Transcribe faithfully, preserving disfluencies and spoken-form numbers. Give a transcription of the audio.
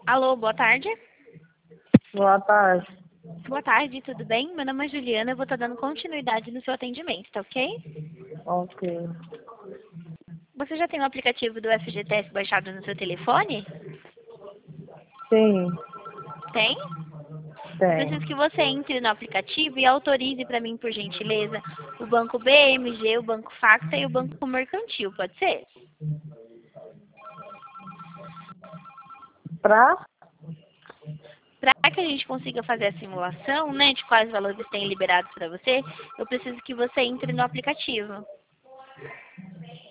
Alô, boa tarde. Boa tarde. Boa tarde, tudo bem? Meu nome é Juliana, eu vou estar dando continuidade no seu atendimento, tá ok? Ok. Você já tem o aplicativo do F G T S baixado no seu telefone? Sim, Tem? Eu tem. preciso que você entre no aplicativo e autorize para mim, por gentileza, o Banco B M G, o Banco Facta e o Banco Mercantil, pode ser? Pra? Para que a gente consiga fazer a simulação, né, de quais valores têm liberados para você, eu preciso que você entre no aplicativo.